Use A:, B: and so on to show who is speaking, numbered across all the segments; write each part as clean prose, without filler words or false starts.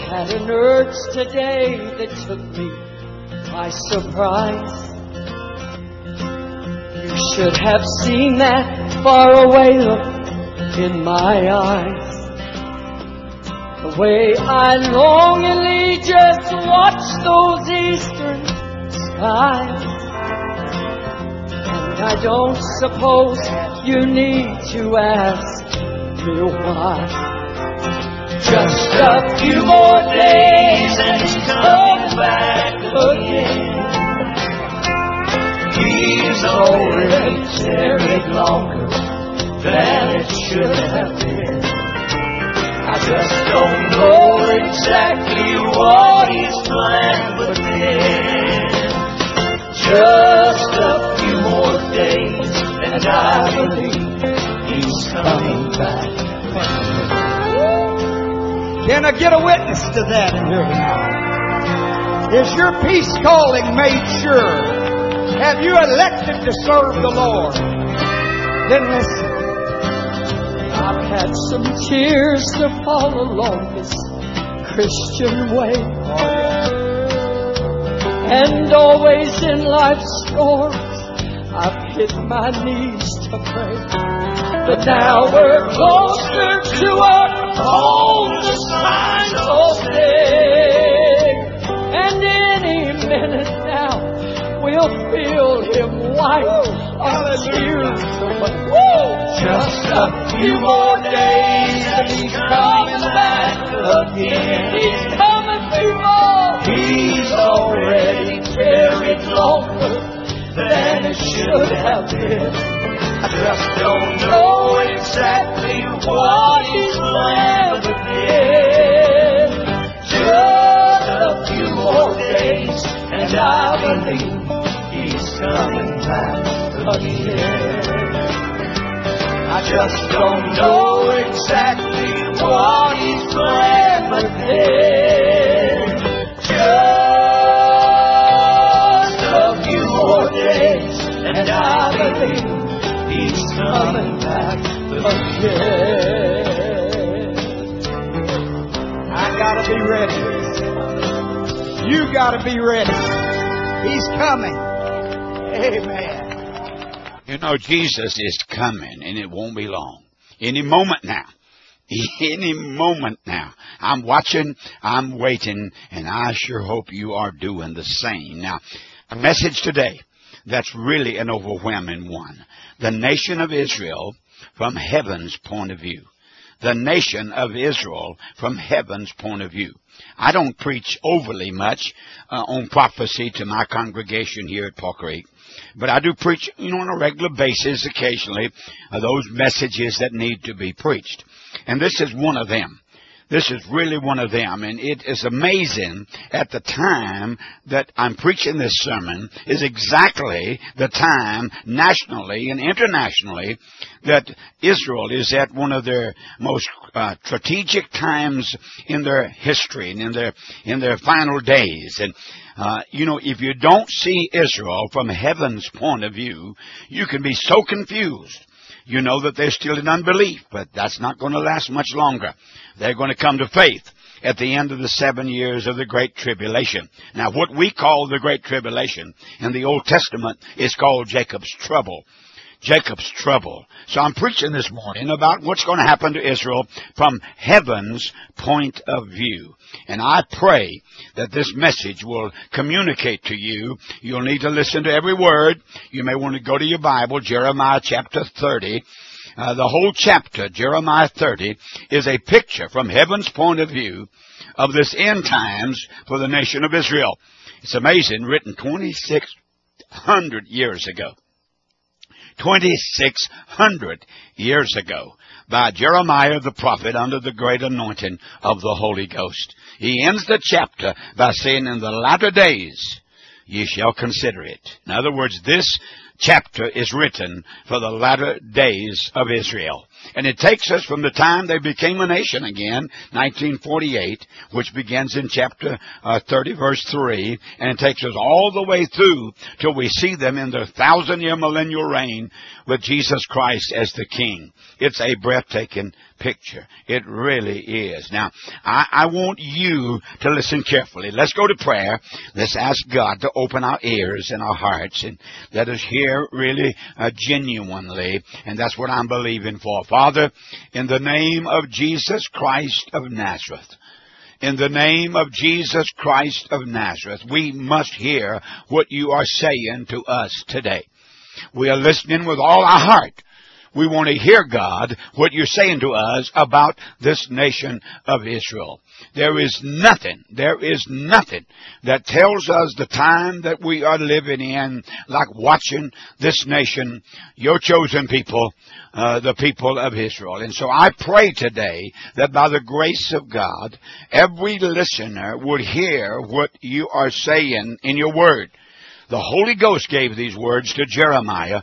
A: had an urge today that took me by surprise. You should have seen that faraway look in my eyes. The way I longingly just watch those eastern skies. And I don't suppose you need to ask me why. Just a few more days and he's coming back again. He's already tarried longer than it should have been. I just don't know exactly what he's planned, but then just a few more days and I believe he's coming back.
B: Can I get a witness to that in here tonight? Is your peace calling made sure? Have you elected to serve the Lord? Then listen.
A: I've had some tears to fall along this Christian way. And always in life's storms, I've hit my knees to pray. But now we're closer to our home, the signs so big. And any minute now, we'll feel Him wipe our tears away. Just a few more days and He's coming back again. He's coming, people. He's already tarried longer than it should have been. I just don't know exactly what He's planned again. Just a few more days and I believe He's coming back again. I just don't know exactly what He's planned, but then just a few more days and I believe He's coming back again.
B: I gotta be ready. You gotta be ready. He's coming. Amen.
C: You know, Jesus is coming, and it won't be long. Any moment now. Any moment now. I'm watching, I'm waiting, and I sure hope you are doing the same. Now, a message today that's really an overwhelming one. The nation of Israel from heaven's point of view. The nation of Israel from heaven's point of view. I don't preach overly much on prophecy to my congregation here at Paul Creek. But I do preach, on a regular basis occasionally, those messages that need to be preached. And this is one of them. This is really one of them. And it is amazing at the time that I'm preaching this sermon is exactly the time nationally and internationally that Israel is at one of their most strategic times in their history and in their final days. And if you don't see Israel from heaven's point of view, you can be so confused. You know that they're still in unbelief, but that's not going to last much longer. They're going to come to faith at the end of the 7 years of the Great Tribulation. Now, what we call the Great Tribulation in the Old Testament is called Jacob's trouble. Jacob's trouble. So I'm preaching this morning about what's going to happen to Israel from heaven's point of view. And I pray that this message will communicate to you. You'll need to listen to every word. You may want to go to your Bible, Jeremiah chapter 30. The whole chapter, Jeremiah 30, is a picture from heaven's point of view of this end times for the nation of Israel. It's amazing, written 2,600 years ago. 2,600 years ago by Jeremiah the prophet under the great anointing of the Holy Ghost. He ends the chapter by saying, in the latter days ye shall consider it. In other words, this chapter is written for the latter days of Israel. And it takes us from the time they became a nation again, 1948, which begins in chapter 30, verse 3, and it takes us all the way through till we see them in their 1,000-year millennial reign with Jesus Christ as the King. It's a breathtaking picture. It really is. Now, I want you to listen carefully. Let's go to prayer. Let's ask God to open our ears and our hearts and let us hear really genuinely, and that's what I'm believing for. Father, in the name of Jesus Christ of Nazareth, in the name of Jesus Christ of Nazareth, we must hear what you are saying to us today. We are listening with all our heart. We want to hear, God, what you're saying to us about this nation of Israel. There is nothing that tells us the time that we are living in like watching this nation, your chosen people, the people of Israel. And so I pray today that by the grace of God, every listener would hear what you are saying in your word. The Holy Ghost gave these words to Jeremiah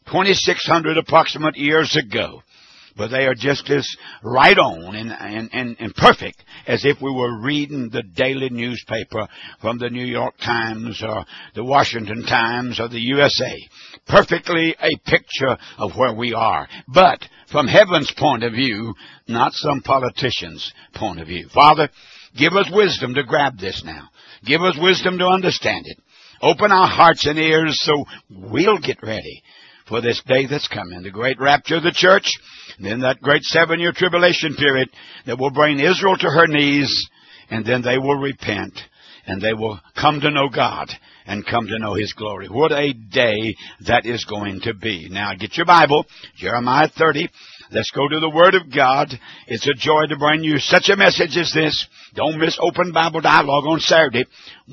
C: 2,600 approximate years ago. But they are just as right on and perfect as if we were reading the daily newspaper from the New York Times or the Washington Times or the USA. Perfectly a picture of where we are. But from heaven's point of view, not some politician's point of view. Father, give us wisdom to grab this now. Give us wisdom to understand it. Open our hearts and ears so we'll get ready for this day that's coming, the great rapture of the church, and then that great 7-year tribulation period that will bring Israel to her knees, and then they will repent, and they will come to know God and come to know His glory. What a day that is going to be. Now, get your Bible, Jeremiah 30. Let's go to the Word of God. It's a joy to bring you such a message as this. Don't miss Open Bible Dialogue on Saturday,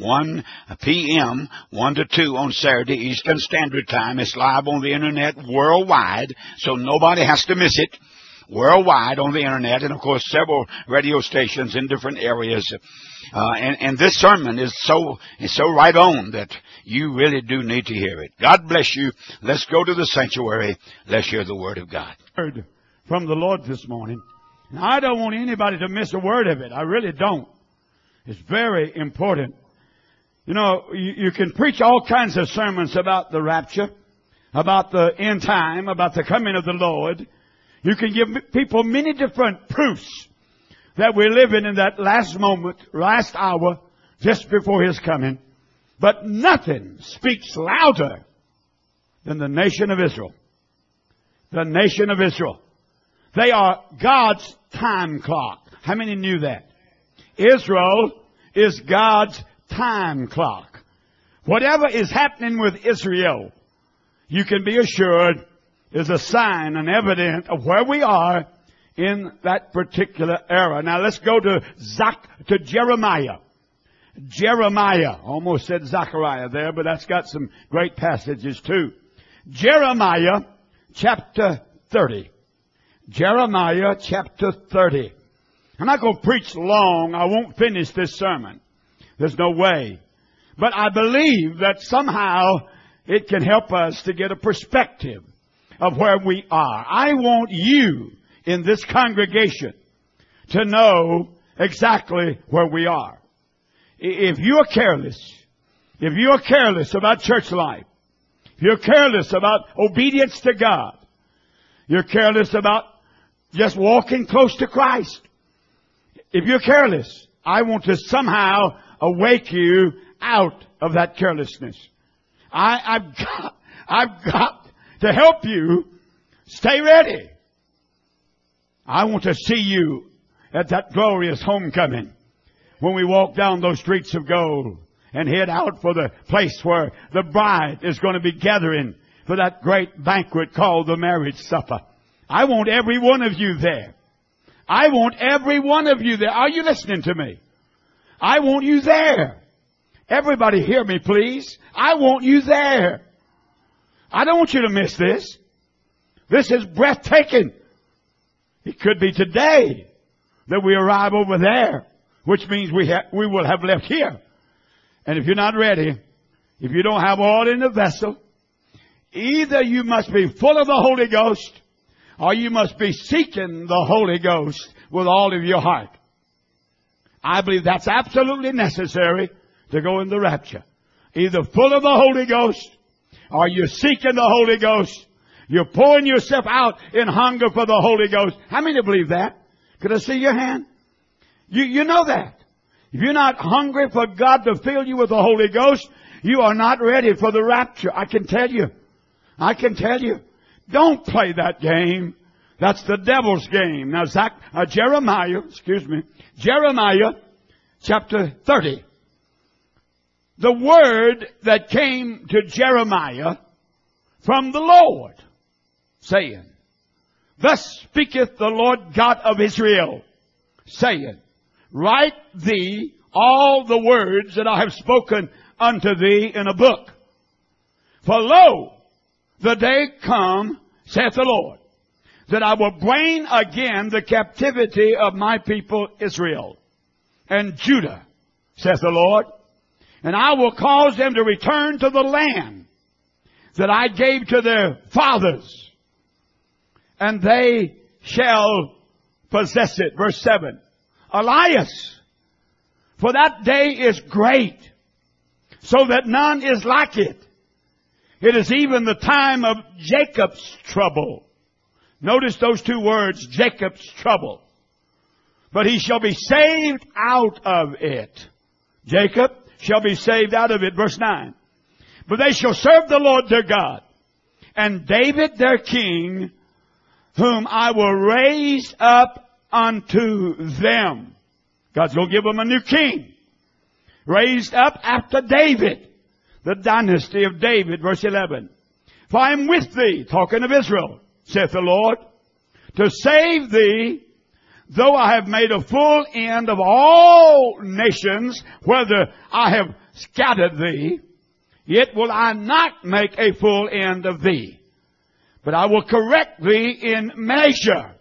C: 1 p.m., 1 to 2 on Saturday, Eastern Standard Time. It's live on the Internet worldwide, so nobody has to miss it. Worldwide on the Internet, and of course several radio stations in different areas. And this sermon is so right on that you really do need to hear it. God bless you. Let's go to the sanctuary. Let's hear the Word of God.
B: From the Lord this morning. Now, I don't want anybody to miss a word of it. I really don't. It's very important. You know, you can preach all kinds of sermons about the rapture, about the end time, about the coming of the Lord. You can give people many different proofs that we're living in that last moment, last hour, just before His coming. But nothing speaks louder than the nation of Israel. The nation of Israel. They are God's time clock. How many knew that? Israel is God's time clock. Whatever is happening with Israel, you can be assured is a sign and evidence of where we are in that particular era. Now let's go to Jeremiah. Jeremiah. Almost said Zechariah there, but that's got some great passages too. Jeremiah chapter 30. Jeremiah chapter 30. I'm not going to preach long. I won't finish this sermon. There's no way. But I believe that somehow it can help us to get a perspective of where we are. I want you in this congregation to know exactly where we are. If you're careless about church life, if you're careless about obedience to God, you're careless about just walking close to Christ. If you're careless, I want to somehow awake you out of that carelessness. I've got to help you stay ready. I want to see you at that glorious homecoming when we walk down those streets of gold and head out for the place where the bride is going to be gathering for that great banquet called the marriage supper. I want every one of you there. I want every one of you there. Are you listening to me? I want you there. Everybody hear me, please. I want you there. I don't want you to miss this. This is breathtaking. It could be today that we arrive over there, which means we will have left here. And if you're not ready, if you don't have oil in the vessel, Either you must be full of the Holy Ghost, or you must be seeking the Holy Ghost with all of your heart. I believe that's absolutely necessary to go in the rapture. Either full of the Holy Ghost, or you're seeking the Holy Ghost. You're pouring yourself out in hunger for the Holy Ghost. How many believe that? Could I see your hand? You know that. If you're not hungry for God to fill you with the Holy Ghost, you are not ready for the rapture. I can tell you. I can tell you. Don't play that game. That's the devil's game. Now, Jeremiah chapter 30. The word that came to Jeremiah from the Lord, saying, Thus speaketh the Lord God of Israel, saying, Write thee all the words that I have spoken unto thee in a book. For lo, the day come, saith the Lord, that I will bring again the captivity of my people Israel and Judah, saith the Lord, and I will cause them to return to the land that I gave to their fathers, and they shall possess it. Verse 7. Elias, for that day is great, so that none is like it. It is even the time of Jacob's trouble. Notice those two words, Jacob's trouble. But he shall be saved out of it. Jacob shall be saved out of it. Verse 9. But they shall serve the Lord their God, and David their king, whom I will raise up unto them. God's going to give them a new king. Raised up after David, the dynasty of David. Verse 11. For I am with thee, talking of Israel, saith the Lord, to save thee, though I have made a full end of all nations, whether I have scattered thee, yet will I not make a full end of thee. But I will correct thee in measure,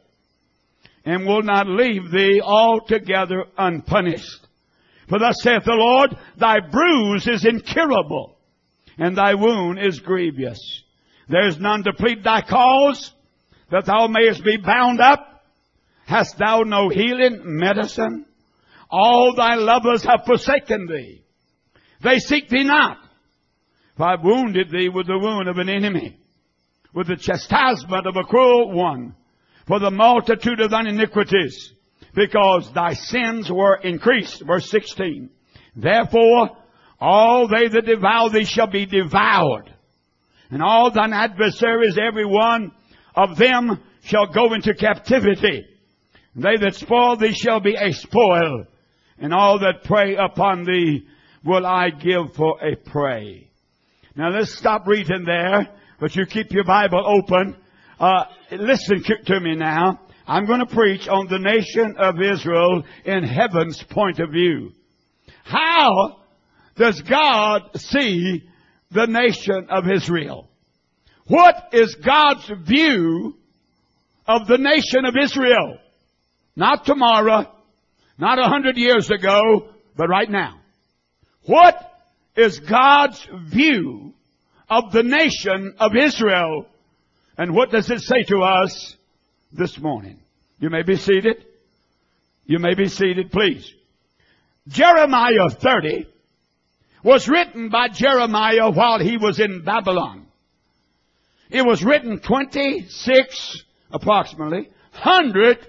B: and will not leave thee altogether unpunished. For thus saith the Lord, thy bruise is incurable, and thy wound is grievous. There is none to plead thy cause, that thou mayest be bound up. Hast thou no healing medicine? All thy lovers have forsaken thee. They seek thee not. For I have wounded thee with the wound of an enemy, with the chastisement of a cruel one, for the multitude of thine iniquities, because thy sins were increased. Verse 16. Therefore, all they that devour thee shall be devoured, and all thine adversaries, every one of them, shall go into captivity. They that spoil thee shall be a spoil, and all that prey upon thee will I give for a prey. Now let's stop reading there, but you keep your Bible open. Listen to me now. I'm going to preach on the nation of Israel in heaven's point of view. How does God see the nation of Israel? What is God's view of the nation of Israel? Not tomorrow, not 100 years ago, but right now. What is God's view of the nation of Israel? And what does it say to us this morning? You may be seated. You may be seated, please. Jeremiah 30 was written by Jeremiah while he was in Babylon. It was written 26, approximately, 100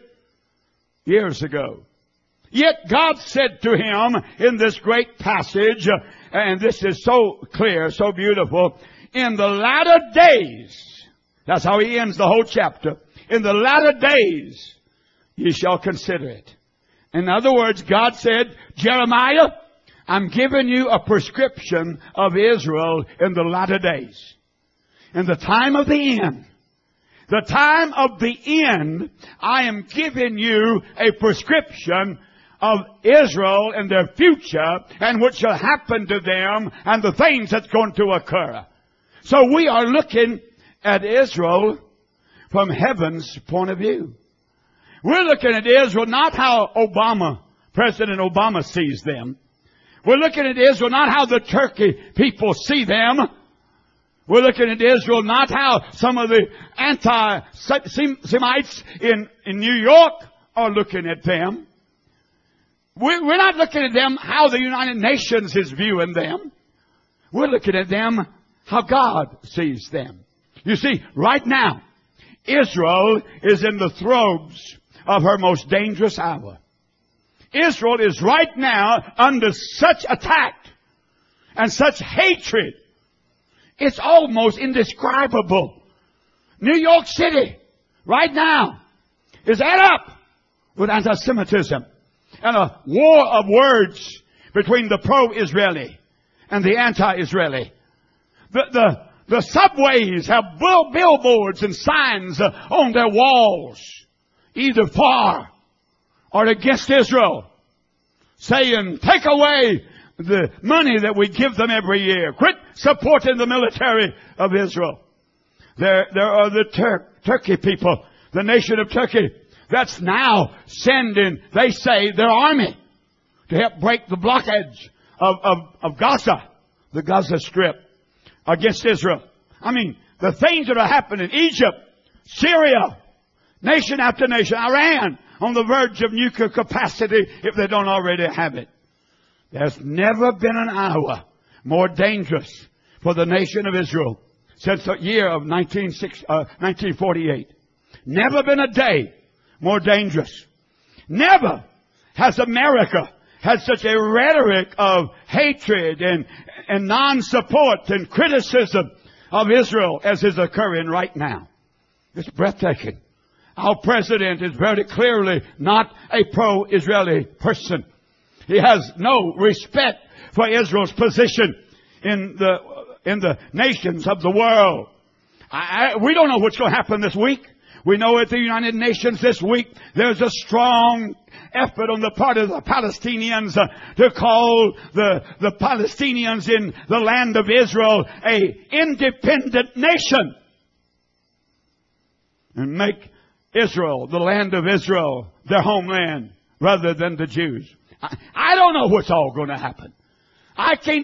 B: years ago. Yet God said to him in this great passage, and this is so clear, so beautiful, in the latter days, that's how he ends the whole chapter, in the latter days ye shall consider it. In other words, God said, Jeremiah, I'm giving you a prescription of Israel in the latter days. In the time of the end. The time of the end, I am giving you a prescription of Israel and their future and what shall happen to them and the things that's going to occur. So we are looking at Israel from heaven's point of view. We're looking at Israel not how President Obama sees them. We're looking at Israel not how the Turkey people see them.
D: We're looking at Israel, not how some of the anti-Semites in New York are looking at them. We're not looking at them how the United Nations is viewing them. We're looking at them how God sees them. You see, right now, Israel is in the throes of her most dangerous hour. Israel is right now under such attack and such hatred. It's almost indescribable. New York City, right now, is ate up with anti-Semitism and a war of words between the pro-Israeli and the anti-Israeli. The subways have billboards and signs on their walls, either for or against Israel, saying, take away the money that we give them every year. Quit supporting the military of Israel. There are the Turkey people, the nation of Turkey, that's now sending, they say, their army to help break the blockage of Gaza, the Gaza Strip, against Israel. I mean, the things that are happening in Egypt, Syria, nation after nation, Iran, on the verge of nuclear capacity if they don't already have it. There's never been an hour more dangerous for the nation of Israel since the year of 1948. Never been a day more dangerous. Never has America had such a rhetoric of hatred and non-support and criticism of Israel as is occurring right now. It's breathtaking. Our president is very clearly not a pro-Israeli person. He has no respect for Israel's position in the nations of the world. We don't know what's going to happen this week. We know at the United Nations this week there's a strong effort on the part of the Palestinians to call the Palestinians in the land of Israel a independent nation and make Israel, the land of Israel, their homeland rather than the Jews. I don't know what's all going to happen. I can't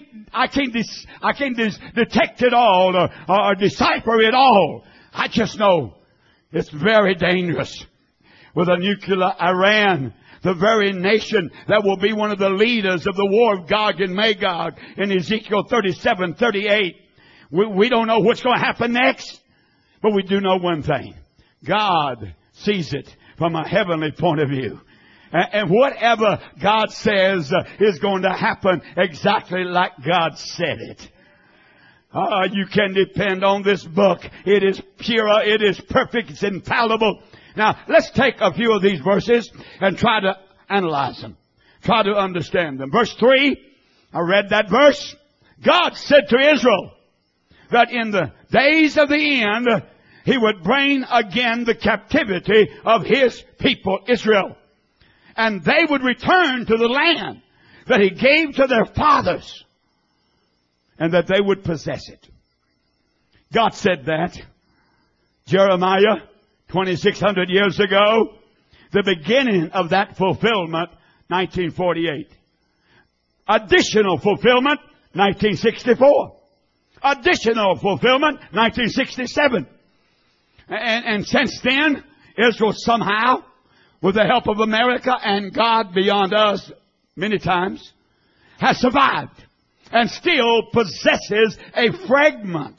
D: detect it all or decipher it all. I just know it's very dangerous. With a nuclear Iran, the very nation that will be one of the leaders of the war of Gog and Magog in Ezekiel 37:38. We don't know what's going to happen next, but we do know one thing. God sees it from a heavenly point of view. And whatever God says is going to happen exactly like God said it. You can depend on this book. It is pure. It is perfect. It's infallible. Now, let's take a few of these verses and try to analyze them. Try to understand them. Verse 3, I read that verse. God said to Israel that in the days of the end, He would bring again the captivity of His people, Israel. And they would return to the land that He gave to their fathers. And that they would possess it. God said that. Jeremiah, 2,600 years ago. The beginning of that fulfillment, 1948. Additional fulfillment, 1964. Additional fulfillment, 1967. And since then, Israel somehow, with the help of America and God beyond us many times, has survived and still possesses a fragment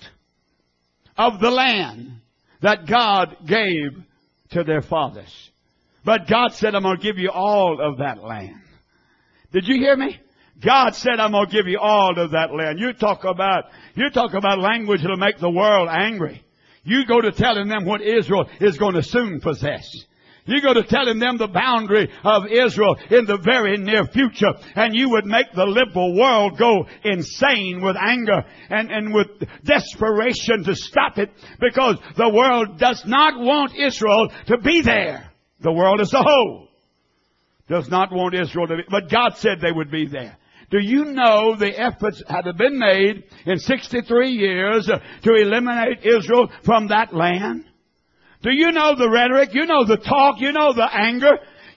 D: of the land that God gave to their fathers. But God said, I'm going to give you all of that land. Did you hear me? God said, I'm going to give you all of that land. You talk about language that'll make the world angry. You go to telling them what Israel is going to soon possess. You go to telling them the boundary of Israel in the very near future, and you would make the liberal world go insane with anger and with desperation to stop it, because the world does not want Israel to be there. The world as a whole does not want Israel to be, but God said they would be there. Do you know the efforts had been made in 63 years to eliminate Israel from that land? Do you know the rhetoric? You know the talk. You know the anger.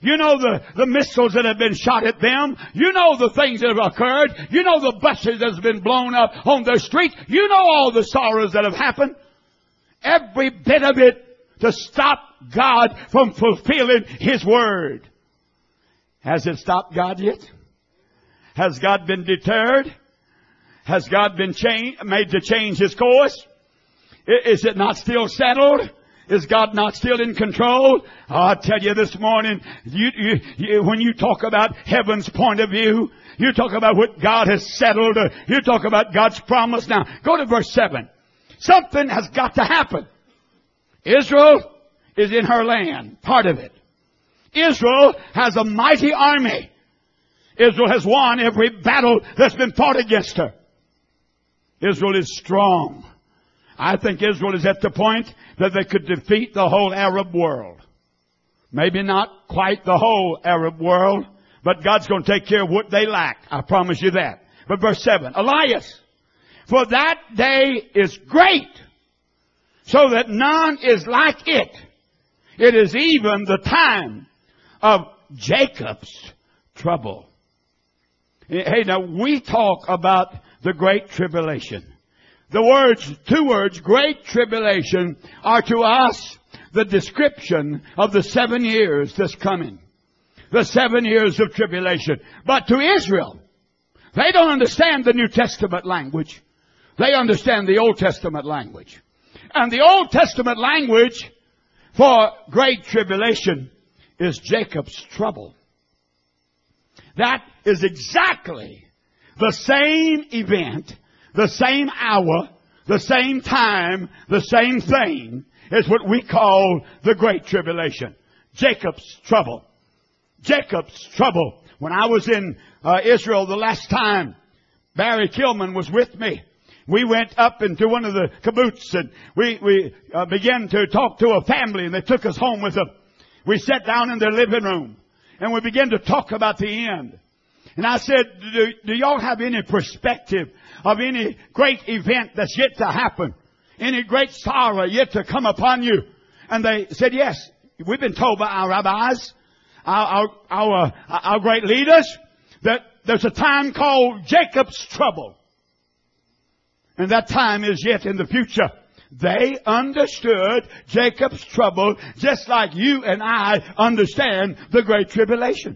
D: You know the missiles that have been shot at them. You know the things that have occurred. You know the buses that have been blown up on their street. You know all the sorrows that have happened. Every bit of it to stop God from fulfilling His word. Has it stopped God yet? Has God been deterred? Has God been made to change His course? Is it not still settled? Is God not still in control? Oh, I tell you this morning, when you talk about heaven's point of view, you talk about what God has settled, you talk about God's promise. Now, go to verse 7. Something has got to happen. Israel is in her land, part of it. Israel has a mighty army. Israel has won every battle that's been fought against her. Israel is strong. I think Israel is at the point that they could defeat the whole Arab world. Maybe not quite the whole Arab world, but God's going to take care of what they lack. I promise you that. But verse 7, Elias, for that day is great, so that none is like it. It is even the time of Jacob's trouble. Hey, now we talk about the Great Tribulation. The two words, Great Tribulation, are to us the description of the 7 years that's coming. The 7 years of tribulation. But to Israel, they don't understand the New Testament language. They understand the Old Testament language. And the Old Testament language for Great Tribulation is Jacob's trouble. That is exactly the same event, the same hour, the same time, the same thing is what we call the Great Tribulation. Jacob's trouble. Jacob's trouble. When I was in Israel the last time, Barry Kilman was with me. We went up into one of the kibbutz and we began to talk to a family and they took us home with them. We sat down in their living room and we began to talk about the end. And I said, do y'all have any perspective of any great event that's yet to happen? Any great sorrow yet to come upon you? And they said, yes. We've been told by our rabbis, our great leaders, that there's a time called Jacob's trouble. And that time is yet in the future. They understood Jacob's trouble just like you and I understand the Great Tribulation.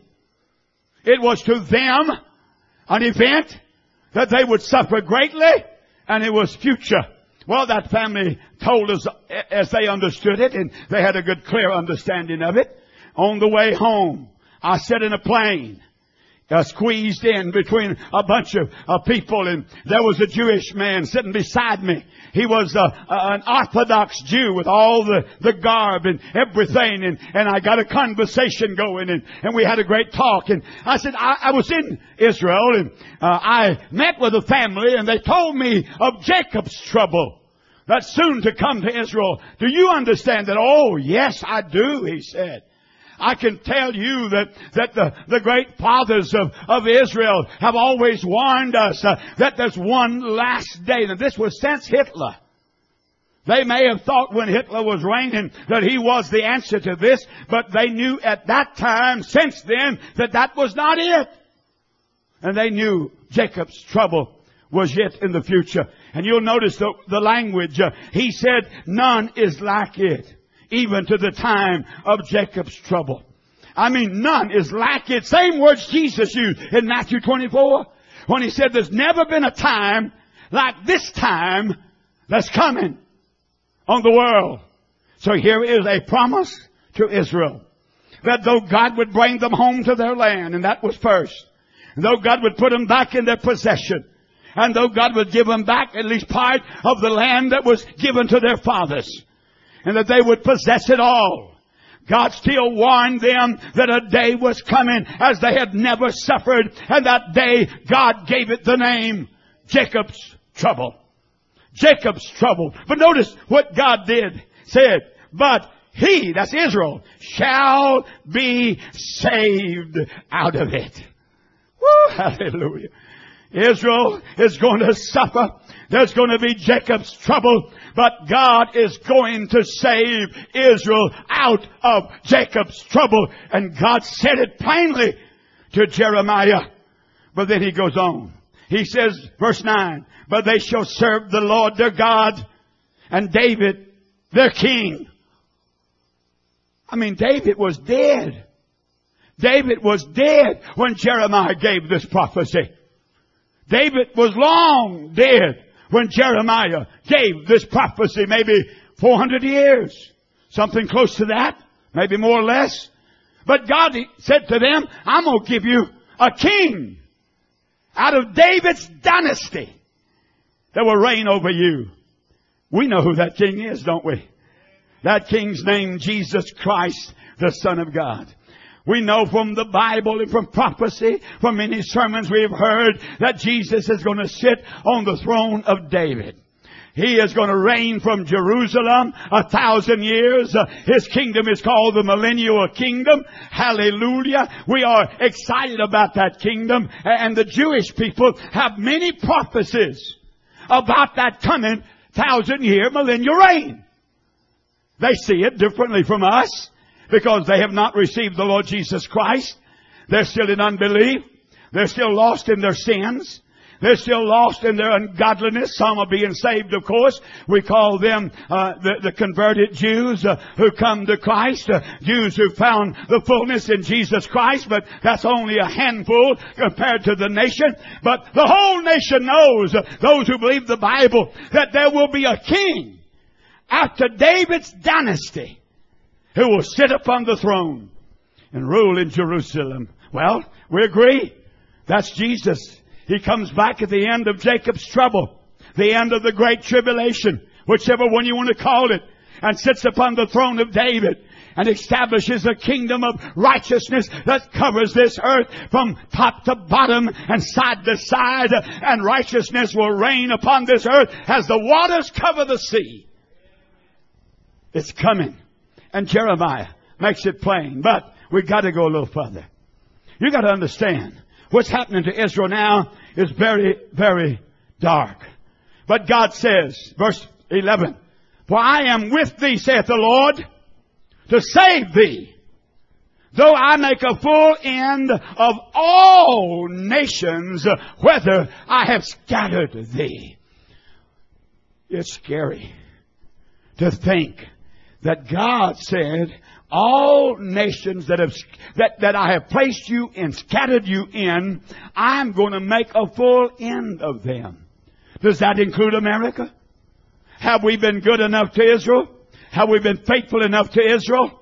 D: It was to them an event that they would suffer greatly, and it was future. Well, that family told us as they understood it, and they had a good, clear understanding of it. On the way home, I sat in a plane, squeezed in between a bunch of people, and there was a Jewish man sitting beside me. He was an Orthodox Jew with all the garb and everything, and I got a conversation going, and we had a great talk. And I said, I was in Israel, and I met with a family, and they told me of Jacob's trouble that's soon to come to Israel. Do you understand that? Oh, yes, I do, he said. I can tell you that the great fathers of Israel have always warned us that there's one last day. Now, this was since Hitler. They may have thought when Hitler was reigning that he was the answer to this, but they knew at that time, since then, that was not it. And they knew Jacob's trouble was yet in the future. And you'll notice the language. He said, none is like it, even to the time of Jacob's trouble. I mean, none is like it. Same words Jesus used in Matthew 24 when he said there's never been a time like this time that's coming on the world. So here is a promise to Israel that though God would bring them home to their land, and that was first, and though God would put them back in their possession, and though God would give them back at least part of the land that was given to their fathers, and that they would possess it all, God still warned them that a day was coming as they had never suffered. And that day, God gave it the name Jacob's trouble. Jacob's trouble. But notice what God did. Said, but he, that's Israel, shall be saved out of it. Woo, hallelujah. Israel is going to suffer. There's going to be Jacob's trouble. But God is going to save Israel out of Jacob's trouble. And God said it plainly to Jeremiah. But then he goes on. He says, verse 9, but they shall serve the Lord their God and David their king. I mean, David was dead. David was dead when Jeremiah gave this prophecy. David was long dead when Jeremiah gave this prophecy, maybe 400 years. Something close to that, maybe more or less. But God said to them, I'm going to give you a king out of David's dynasty that will reign over you. We know who that king is, don't we? That king's named Jesus Christ, the Son of God. We know from the Bible and from prophecy, from many sermons we have heard, that Jesus is going to sit on the throne of David. He is going to reign from Jerusalem 1,000 years. His kingdom is called the millennial kingdom. Hallelujah. We are excited about that kingdom. And the Jewish people have many prophecies about that coming 1,000-year millennial reign. They see it differently from us because they have not received the Lord Jesus Christ. They're still in unbelief. They're still lost in their sins. They're still lost in their ungodliness. Some are being saved, of course. We call them the converted Jews who come to Christ. Jews who found the fullness in Jesus Christ. But that's only a handful compared to the nation. But the whole nation knows, those who believe the Bible, that there will be a king after David's dynasty who will sit upon the throne and rule in Jerusalem. Well, we agree. That's Jesus. He comes back at the end of Jacob's trouble, the end of the great tribulation, whichever one you want to call it, and sits upon the throne of David and establishes a kingdom of righteousness that covers this earth from top to bottom and side to side, and righteousness will reign upon this earth as the waters cover the sea. It's coming. And Jeremiah makes it plain, but we've got to go a little further. You've got to understand, what's happening to Israel now is very, very dark. But God says, verse 11, for I am with thee, saith the Lord, to save thee, though I make a full end of all nations, whether I have scattered thee. It's scary to think that God said, all nations that I have placed you and scattered you in, I'm going to make a full end of them. Does that include America? Have we been good enough to Israel? Have we been faithful enough to Israel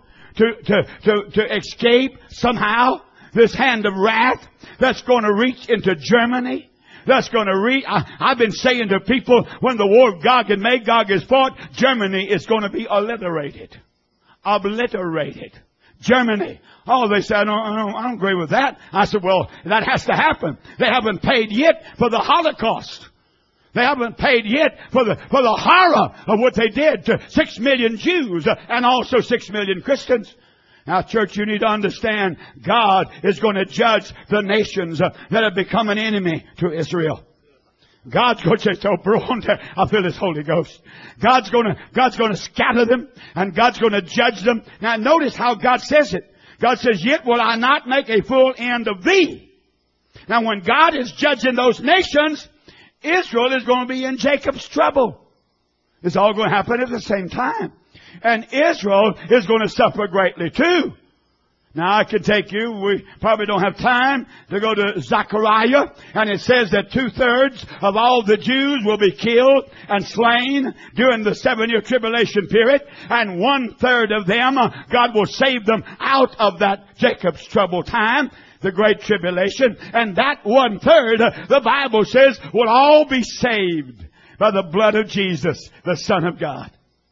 D: to escape somehow this hand of wrath that's going to reach into Germany? That's going to reach. I've been saying to people, when the war of Gog and Magog is fought, Germany is going to be obliterated. Obliterated. Germany. Oh, they said, I don't agree with that. I said, well, that has to happen. They haven't paid yet for the Holocaust. They haven't paid yet for the horror of what they did to 6 million Jews and also 6 million Christians. Now, church, you need to understand, God is going to judge the nations that have become an enemy to Israel. God's going to say, oh, bro, I feel His Holy Ghost. God's going to scatter them, and God's going to judge them. Now, notice how God says it. God says, yet will I not make a full end of thee. Now, when God is judging those nations, Israel is going to be in Jacob's trouble. It's all going to happen at the same time. And Israel is going to suffer greatly too. Now I could take you, we probably don't have time to go to Zechariah, and it says that 2/3 of all the Jews will be killed and slain during the 7-year tribulation period, and 1/3 of them, God will save them out of that Jacob's trouble time, the great tribulation, and that 1/3, the Bible says, will all be saved by the blood of Jesus, the Son of God.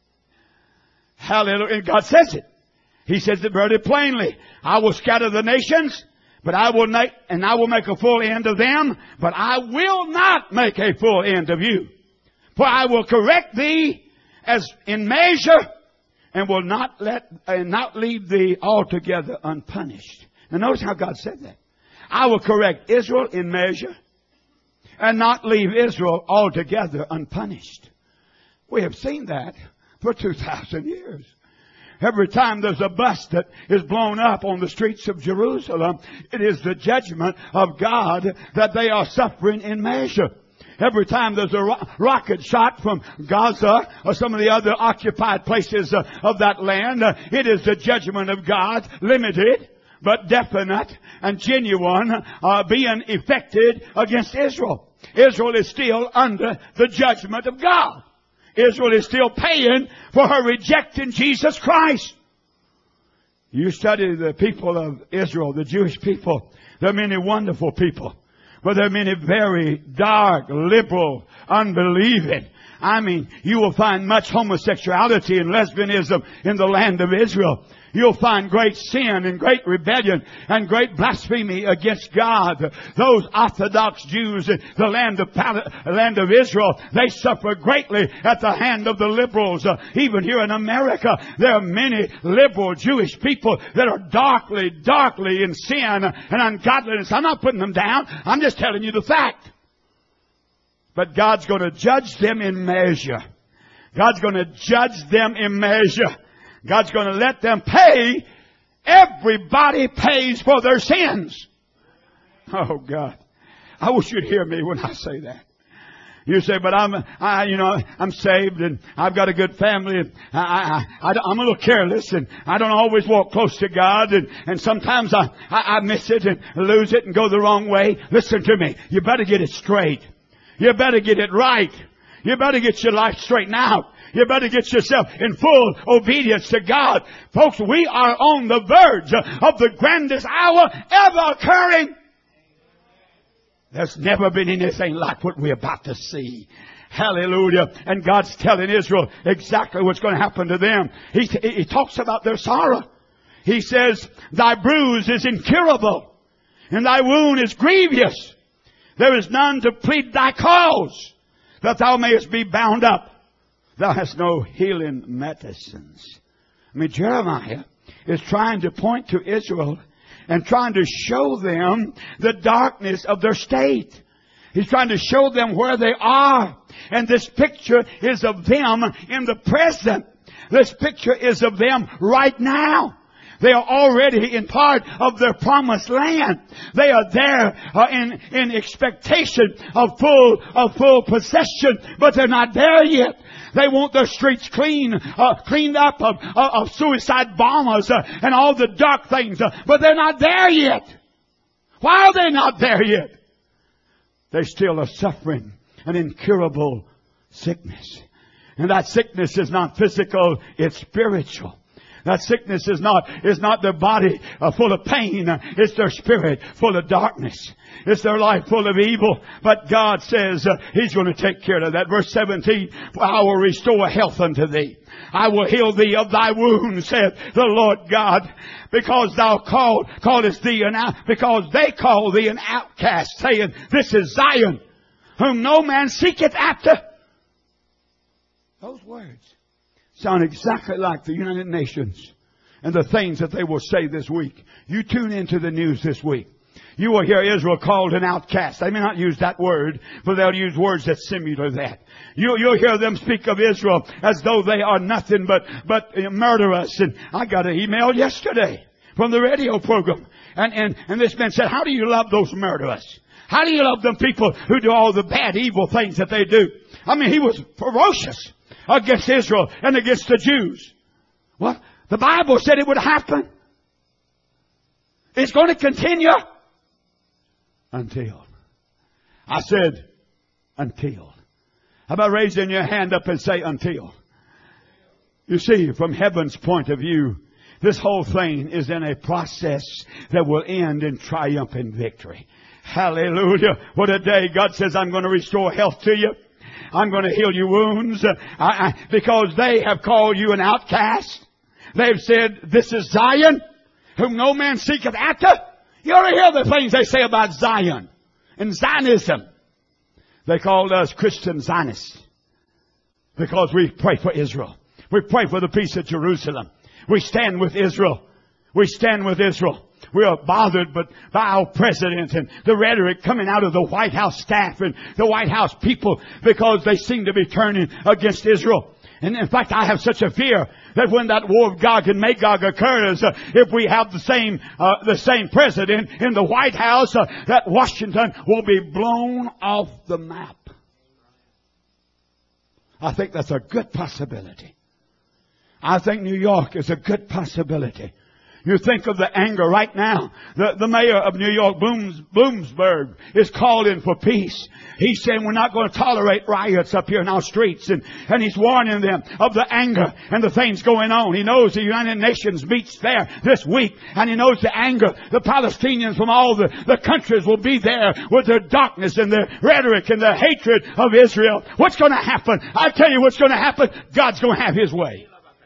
D: Hallelujah. And God says it. He says it very plainly. I will scatter the nations, but I will make a full end of them, but I will not make a full end of you. For I will correct thee as in measure, and will not leave thee altogether unpunished. Now notice how God said that. I will correct Israel in measure, and not leave Israel altogether unpunished. We have seen that for 2,000 years. Every time there's a bus that is blown up on the streets of Jerusalem, it is the judgment of God that they are suffering in measure. Every time there's a rocket shot from Gaza or some of the other occupied places of that land, it is the judgment of God, limited but definite and genuine, being effected against Israel. Israel is still under the judgment of God. Israel is still paying for her rejecting Jesus Christ. You study the people of Israel, the Jewish people. There are many wonderful people, but there are many very dark, liberal, unbelieving. I mean, you will find much homosexuality and lesbianism in the land of Israel. You'll find great sin and great rebellion and great blasphemy against God. Those Orthodox Jews in the land of Israel, they suffer greatly at the hand of the liberals. Even here in America, there are many liberal Jewish people that are darkly in sin and ungodliness. I'm not putting them down. I'm just telling you the fact. But God's going to judge them in measure. God's going to judge them in measure. God's going to let them pay. Everybody pays for their sins. Oh God. I wish you'd hear me when I say that. You say, but I'm saved and I've got a good family and I'm a little careless and I don't always walk close to God and sometimes I miss it and lose it and go the wrong way. Listen to me. You better get it straight. You better get it right. You better get your life straightened out. You better get yourself in full obedience to God. Folks, we are on the verge of the grandest hour ever occurring. There's never been anything like what we're about to see. Hallelujah. And God's telling Israel exactly what's going to happen to them. He talks about their sorrow. He says, thy bruise is incurable and thy wound is grievous. There is none to plead thy cause, that thou mayest be bound up. Thou hast no healing medicines. I mean, Jeremiah is trying to point to Israel and trying to show them the darkness of their state. He's trying to show them where they are. And this picture is of them in the present. This picture is of them right now. They are already in part of their promised land. They are there in expectation of full possession, but they're not there yet. They want their streets cleaned up of suicide bombers and all the dark things, but they're not there yet. Why are they not there yet? They still are suffering an incurable sickness. And that sickness is not physical, it's spiritual. That sickness is not their body full of pain. It's their spirit full of darkness. It's their life full of evil. But God says He's going to take care of that. Verse 17, I will restore health unto thee. I will heal thee of thy wounds, saith the Lord God, because thou callest thee because they call thee an outcast, saying, this is Zion, whom no man seeketh after. Those words sound exactly like the United Nations and the things that they will say this week. You tune into the news this week. You will hear Israel called an outcast. They may not use that word, but they'll use words that simulate that. You'll hear them speak of Israel as though they are nothing but murderous. And I got an email yesterday from the radio program. And this man said, how do you love those murderers? How do you love them people who do all the bad, evil things that they do? I mean, he was ferocious against Israel and against the Jews. Well, the Bible said it would happen. It's going to continue until. I said until. How about raising your hand up and say until? You see, from heaven's point of view, this whole thing is in a process that will end in triumph and victory. Hallelujah. What a day. God says, I'm going to restore health to you. I'm going to heal your wounds because they have called you an outcast. They've said, this is Zion, whom no man seeketh after. You ought to hear the things they say about Zion and Zionism. They called us Christian Zionists because we pray for Israel. We pray for the peace of Jerusalem. We stand with Israel. We stand with Israel. we are bothered but by our president and the rhetoric coming out of the White House staff and the White House people, because they seem to be turning against Israel. And in fact, I have such a fear that when that war of Gog and Magog occurs, if we have the same president in the White House, that Washington will be blown off the map. I think that's a good possibility. I think New York is a good possibility. You think of the anger right now. The mayor of New York, Bloomsburg, is calling for peace. He's saying we're not going to tolerate riots up here in our streets. And he's warning them of the anger and the things going on. He knows the United Nations meets there this week. And he knows the anger. The Palestinians from all the countries will be there with their darkness and their rhetoric and their hatred of Israel. What's going to happen? I'll tell you what's going to happen. God's going to have His way.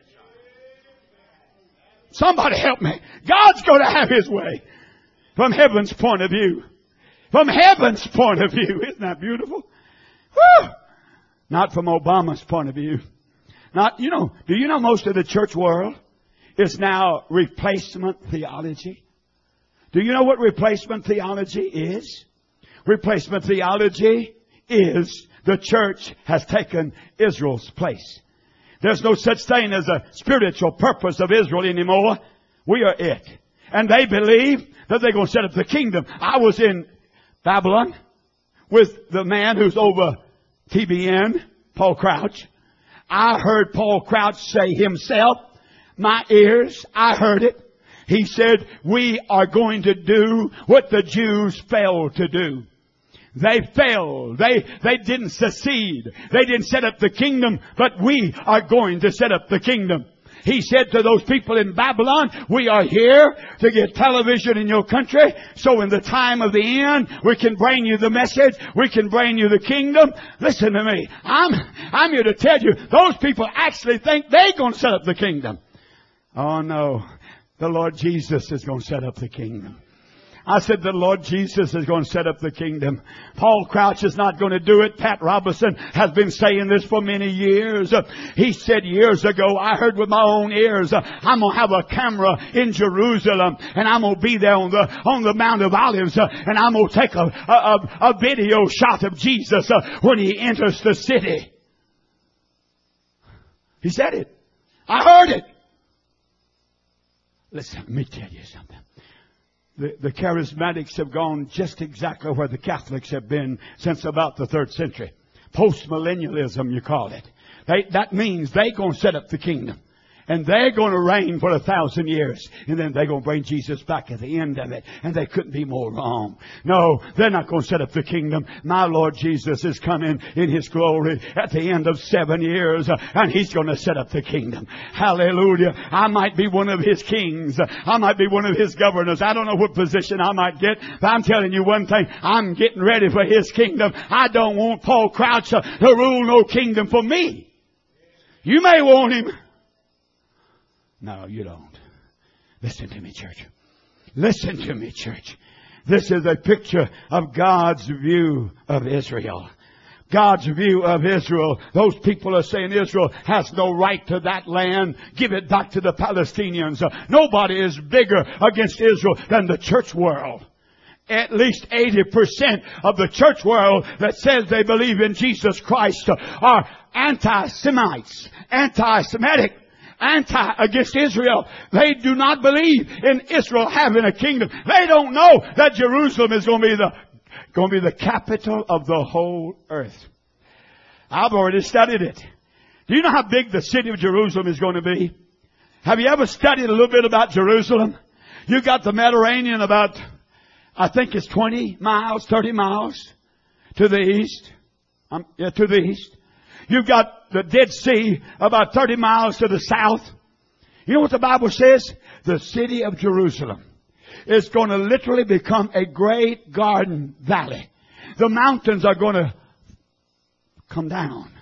D: Somebody help me. God's going to have His way. From heaven's point of view. From heaven's point of view. Isn't that beautiful? Woo! Not from Obama's point of view. Do you know most of the church world is now replacement theology? Do you know what replacement theology is? Replacement theology is the church has taken Israel's place. There's no such thing as a spiritual purpose of Israel anymore. We are it. And they believe that they're going to set up the kingdom. I was in Babylon with the man who's over TBN, Paul Crouch. I heard Paul Crouch say himself, my ears, I heard it. He said, we are going to do what the Jews failed to do. They failed. They didn't succeed. They didn't set up the kingdom, but we are going to set up the kingdom. He said to those people in Babylon, we are here to get television in your country, so in the time of the end, we can bring you the message, we can bring you the kingdom. Listen to me. I'm here to tell you, those people actually think they're going to set up the kingdom. Oh no. The Lord Jesus is going to set up the kingdom. I said the Lord Jesus is going to set up the kingdom. Paul Crouch is not going to do it. Pat Robertson has been saying this for many years. He said years ago, I heard with my own ears, I'm going to have a camera in Jerusalem and I'm going to be there on the Mount of Olives and I'm going to take a video shot of Jesus when He enters the city. He said it. I heard it. Listen, let me tell you something. The charismatics have gone just exactly where the Catholics have been since about the 3rd century. Post-millennialism, you call it. That means they're going to set up the kingdom. And they're going to reign for 1,000 years. And then they're going to bring Jesus back at the end of it. And they couldn't be more wrong. No, they're not going to set up the kingdom. My Lord Jesus is coming in His glory at the end of 7 years. And He's going to set up the kingdom. Hallelujah. I might be one of His kings. I might be one of His governors. I don't know what position I might get. But I'm telling you one thing. I'm getting ready for His kingdom. I don't want Paul Crouch to rule no kingdom for me. You may want him. No, you don't. Listen to me, church. Listen to me, church. This is a picture of God's view of Israel. God's view of Israel. Those people are saying Israel has no right to that land. Give it back to the Palestinians. Nobody is bigger against Israel than the church world. At least 80% of the church world that says they believe in Jesus Christ are anti-Semites, anti-Semitic, against Israel. They do not believe in Israel having a kingdom. They don't know that Jerusalem is going to be the capital of the whole earth. I've already studied it. Do you know how big the city of Jerusalem is going to be? Have you ever studied a little bit about Jerusalem? You got the Mediterranean about, I think it's 20 miles, 30 miles to the east. To the east. You've got the Dead Sea about 30 miles to the south. You know what the Bible says? The city of Jerusalem is going to literally become a great garden valley. The mountains are going to come down.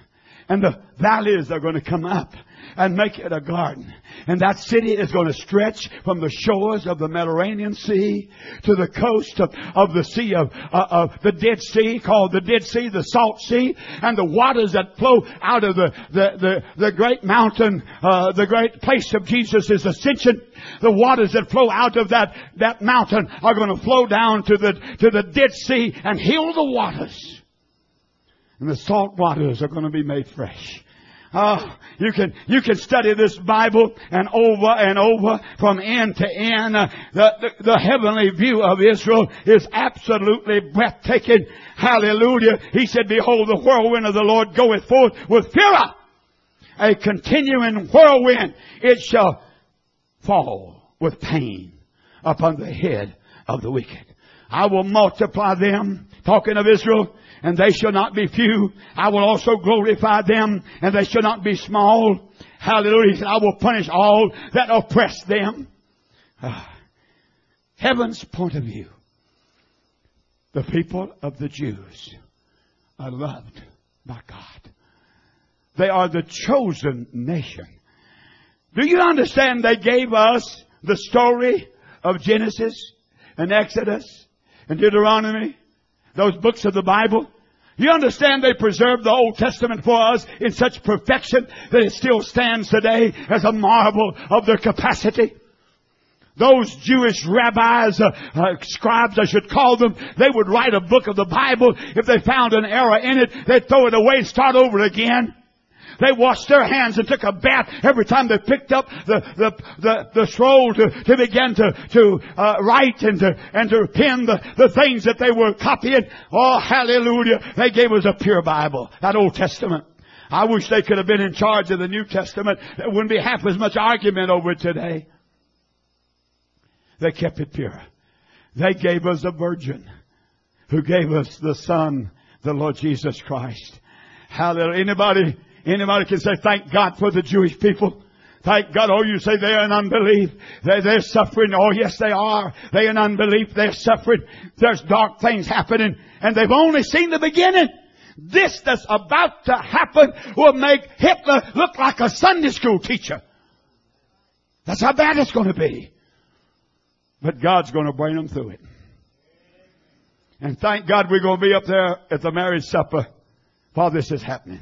D: And the valleys are going to come up and make it a garden. And that city is going to stretch from the shores of the Mediterranean Sea to the coast of the sea of the Dead Sea, called the Dead Sea, the Salt Sea, and the waters that flow out of the great mountain, the great place of Jesus' ascension. The waters that flow out of that mountain are going to flow down to the Dead Sea and heal the waters. And the salt waters are going to be made fresh. You can study this Bible and over from end to end. The heavenly view of Israel is absolutely breathtaking. Hallelujah. He said, behold, the whirlwind of the Lord goeth forth with fury. A continuing whirlwind. It shall fall with pain upon the head of the wicked. I will multiply them, talking of Israel, and they shall not be few. I will also glorify them, and they shall not be small. Hallelujah. He said, I will punish all that oppress them. Heaven's point of view. The people of the Jews are loved by God. They are the chosen nation. Do you understand they gave us the story of Genesis and Exodus and Deuteronomy? Those books of the Bible. You understand they preserved the Old Testament for us in such perfection that it still stands today as a marvel of their capacity. Those Jewish rabbis, scribes I should call them, they would write a book of the Bible. If they found an error in it, they'd throw it away and start over again. They washed their hands and took a bath every time they picked up the scroll to begin to write and to pen the things that they were copying. Oh, hallelujah. They gave us a pure Bible, that Old Testament. I wish they could have been in charge of the New Testament. There wouldn't be half as much argument over it today. They kept it pure. They gave us a virgin who gave us the Son, the Lord Jesus Christ. Hallelujah. Anybody can say, thank God for the Jewish people. Thank God. Oh, you say they're in unbelief. They're suffering. Oh, yes, they are. They're in unbelief. They're suffering. There's dark things happening. And they've only seen the beginning. This that's about to happen will make Hitler look like a Sunday school teacher. That's how bad it's going to be. But God's going to bring them through it. And thank God we're going to be up there at the marriage supper while this is happening.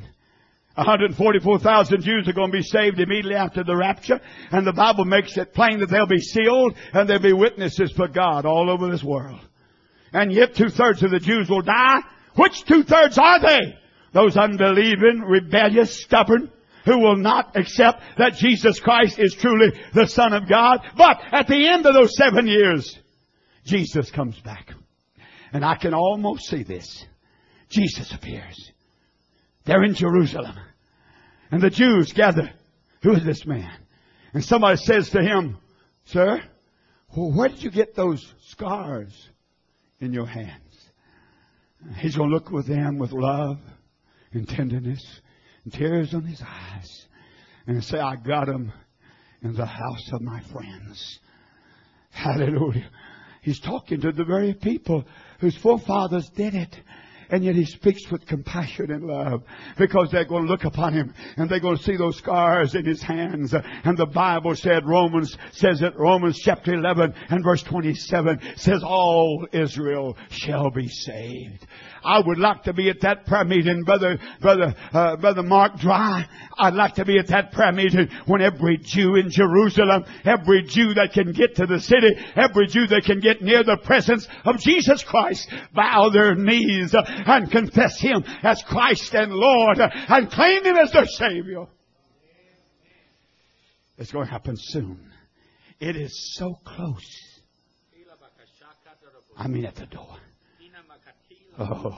D: 144,000 Jews are going to be saved immediately after the rapture. And the Bible makes it plain that they'll be sealed and they'll be witnesses for God all over this world. And yet 2/3 of the Jews will die. Which 2/3 are they? Those unbelieving, rebellious, stubborn, who will not accept that Jesus Christ is truly the Son of God. But at the end of those 7 years, Jesus comes back. And I can almost see this. Jesus appears. They're in Jerusalem. And the Jews gather. Who is this man? And somebody says to him, Sir, where did you get those scars in your hands? He's going to look with them with love and tenderness and tears on his eyes and say, I got them in the house of my friends. Hallelujah. He's talking to the very people whose forefathers did it. And yet he speaks with compassion and love because they're going to look upon him and they're going to see those scars in his hands. And the Bible said, Romans chapter 11 and verse 27 says, all Israel shall be saved. I would like to be at that prayer meeting, Brother Mark Dry. I'd like to be at that prayer meeting when every Jew in Jerusalem, every Jew that can get to the city, every Jew that can get near the presence of Jesus Christ, bow their knees and confess Him as Christ and Lord and claim Him as their Savior. It's going to happen soon. It is so close. I mean at the door. Oh.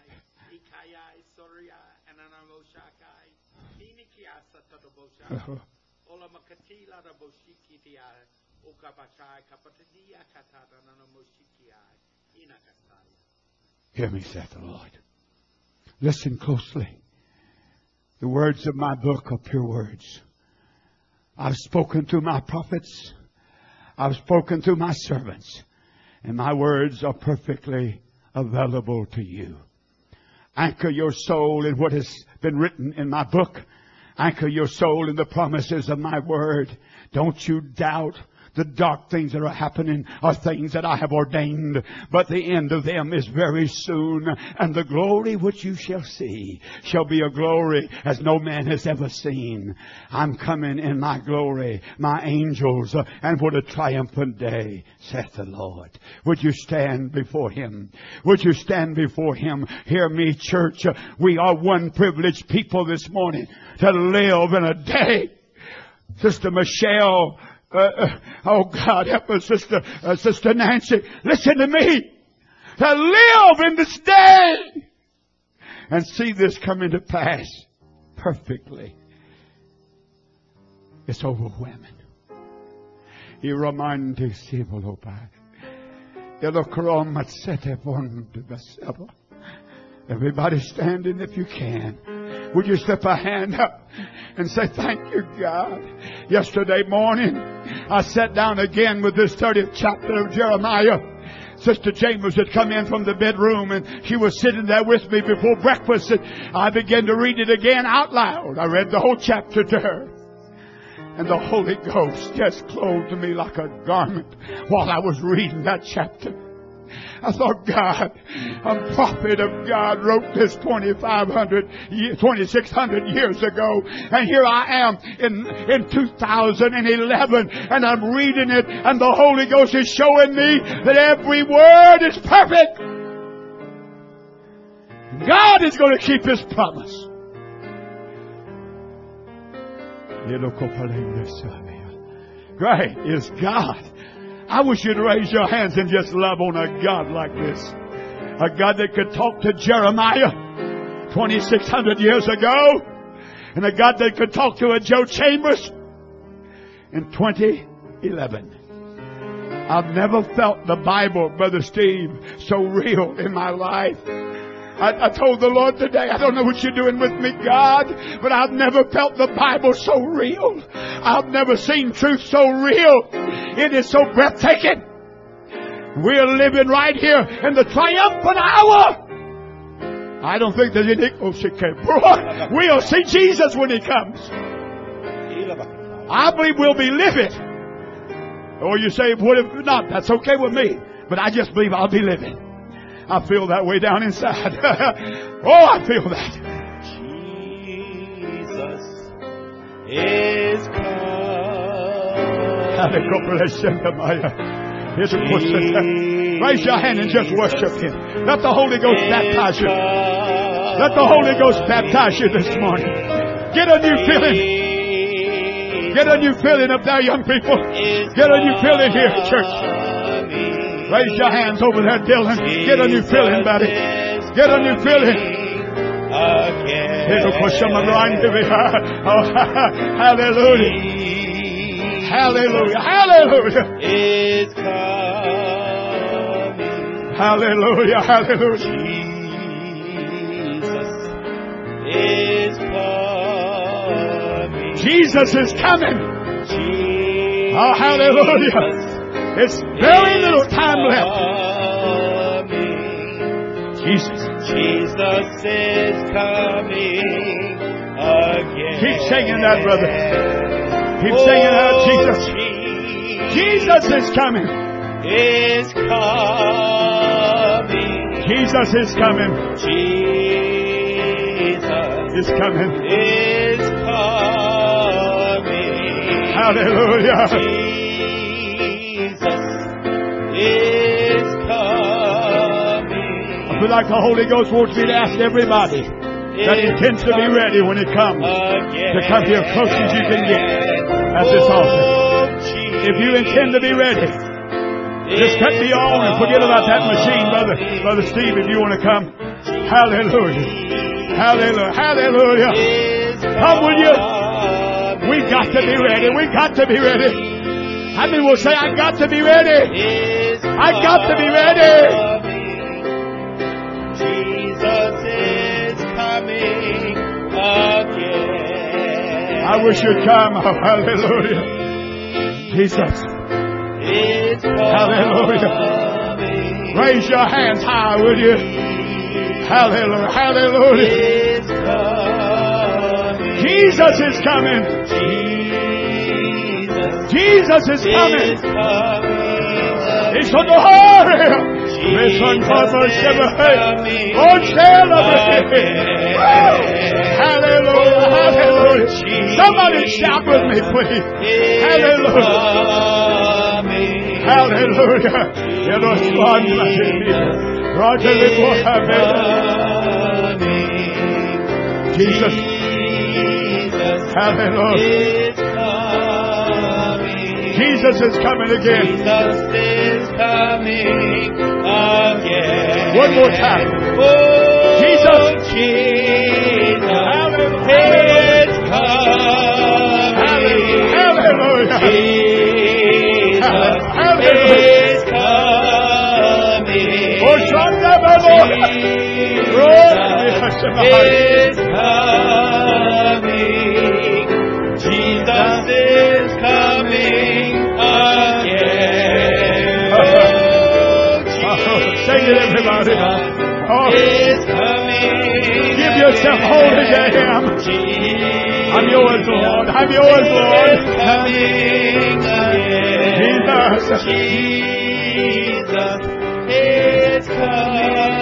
D: Hear me, saith the Lord. Listen closely. The words of my book are pure words. I've spoken to my prophets. I've spoken to my servants. And my words are perfectly available to you. Anchor your soul in what has been written in my book. Anchor your soul in the promises of my word. Don't you doubt. The dark things that are happening are things that I have ordained, but the end of them is very soon. And the glory which you shall see shall be a glory as no man has ever seen. I'm coming in my glory, my angels, and what a triumphant day, saith the Lord. Would you stand before Him? Would you stand before Him? Hear me, church. We are one privileged people this morning to live in a day. Sister Michelle, oh God, help us, Sister Nancy. Listen to me. To live in this day and see this coming to pass perfectly. It's overwhelming. Everybody standing if you can. Would you slip a hand up and say, thank you, God. Yesterday morning, I sat down again with this 30th chapter of Jeremiah. Sister Chambers had come in from the bedroom and she was sitting there with me before breakfast, and I began to read it again out loud. I read the whole chapter to her. And the Holy Ghost just clothed me like a garment while I was reading that chapter. I thought, God, a prophet of God wrote this 2,600 years ago. And here I am in 2011 and I'm reading it and the Holy Ghost is showing me that every word is perfect. God is going to keep His promise. Great is God. I wish you'd raise your hands and just love on a God like this. A God that could talk to Jeremiah 2,600 years ago. And a God that could talk to a Joe Chambers in 2011. I've never felt the Bible, Brother Steve, so real in my life. I told the Lord today, I don't know what you're doing with me, God, but I've never felt the Bible so real. I've never seen truth so real. It is so breathtaking. We're living right here in the triumphant hour. I don't think there's any... We'll see Jesus when He comes. I believe we'll be living. Or you say, what if not? That's okay with me. But I just believe I'll be living. I feel that way down inside. Oh, I feel that.
A: Jesus is
D: coming. Raise your hand and just worship Him. Let the Holy Ghost baptize you. Let the Holy Ghost baptize you this morning. Get a new feeling. Get a new feeling up there, young people. Get a new feeling here, church. Raise your hands over there, Dylan. Get a new feeling, buddy. Get a new feeling. Oh, hallelujah. Hallelujah. Hallelujah.
A: Is coming.
D: Hallelujah. Hallelujah.
A: Jesus is coming.
D: Jesus is coming. Oh, hallelujah. It's very little time left. Jesus.
A: Jesus is coming again.
D: Keep singing that, brother. Keep singing that, Jesus. Jesus is coming.
A: Is coming.
D: Jesus is coming.
A: Jesus
D: is coming.
A: Is coming.
D: Hallelujah.
A: Is coming.
D: I feel like the Holy Ghost wants me to ask everybody that intends to be ready when it comes to come here as close as you can get at this altar. If you intend to be ready, just cut me on and forget about that machine, Brother Steve, if you want to come. Hallelujah. Hallelujah. Hallelujah. Come with you. We got to be ready. We got to be ready. How many will say, I got to be ready? I got to be ready.
A: Jesus is coming again.
D: I wish you'd come. Oh, hallelujah. Jesus.
A: Is
D: hallelujah. Raise your hands high, will you? Hallelujah. Hallelujah.
A: is coming.
D: Jesus is coming. Jesus is coming.
A: Is coming.
D: He's on the hurry.
A: Jesus is coming.
D: Oh, celebrate. Hallelujah. Hallelujah. Somebody shout with me, please. Hallelujah. Hallelujah. You know, respond to Roger Jesus. Hallelujah. Jesus is coming again.
A: Jesus is coming again.
D: One more time.
A: Oh,
D: Jesus.
A: Jesus
D: Hallelujah.
A: is coming.
D: Hallelujah.
A: Jesus
D: Hallelujah.
A: is coming.
D: Oh, Shanda Babo.
A: Jesus is coming. Jesus is coming again. Oh,
D: sing it, everybody. Oh,
A: is coming.
D: give yourself wholly to Him. I'm yours, Lord. I'm yours, Lord.
A: Coming again.
D: Jesus.
A: Jesus is coming.